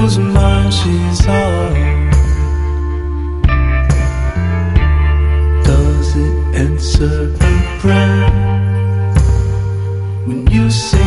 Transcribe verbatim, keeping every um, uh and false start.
whose mind she's on. Does it answer her prayer when you say